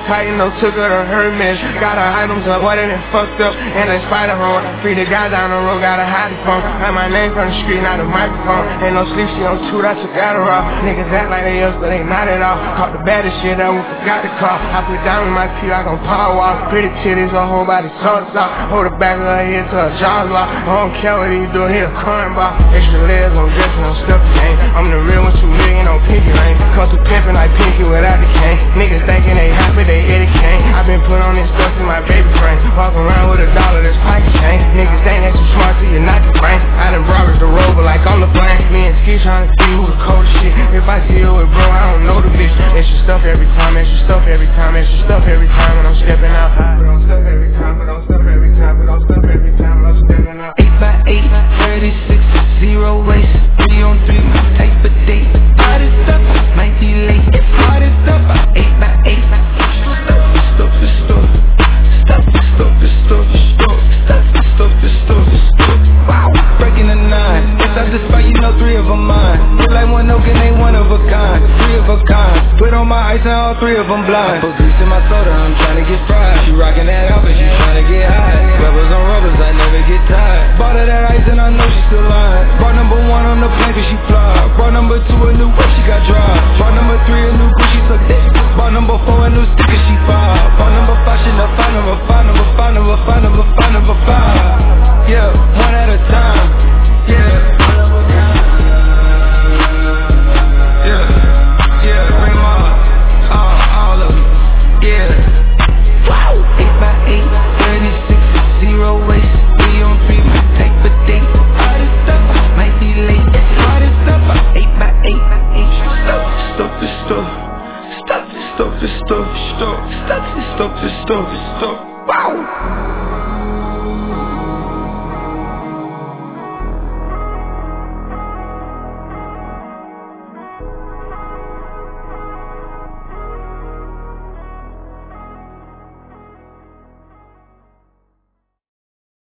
tight, you know, took her to Hermes. Got her items up, what it been fucked up, and a spider home. Free the guy down the road, got a hiding phone. Had my name from the street, not a microphone. Ain't no sleep, she on 2, that's a Adderall. Niggas act like they us, but they not at all. Caught the baddest shit that we forgot to call. I put down with my teeth, I gon' power walk. Pretty titties, her whole body sauce off. Hold the back of her head till her jaws lock. I don't care what he do, he a cornball. Extra legs on dressing on stuff game. I'm the real one, 2 million on pinky ring. Come to pimpin' like Pinky without the cane. Niggas thinking they happy, they Eddie Kane. I been put on this stuff in my baby frame. Walk around with $1 that's pocket chain. Niggas think that you smart till you're not the brain. I done brought the rover like I'm the flame. Me and Ski tryna see who the coldest shit. If I see you with bro, I don't know the bitch. Extra stuff every time, extra stuff every time, extra stuff every time when I'm stepping out. But I'm stuff every time, but I'm stuff every time, but I'm stuff every time when I'm stepping out. 8x8, 36, 0 waste, 3 on 3, my type of date. Hard as up, might be late. Hard as up, 8x8. Stop the store, stop the store, stop the store, stop the store, stop the store. Wow, breaking the 9. Guess I just fight, you know 3 of them mine. Feel like one oak and they one of a kind, 3 of a kind. Put on my ice and all 3 of them blind.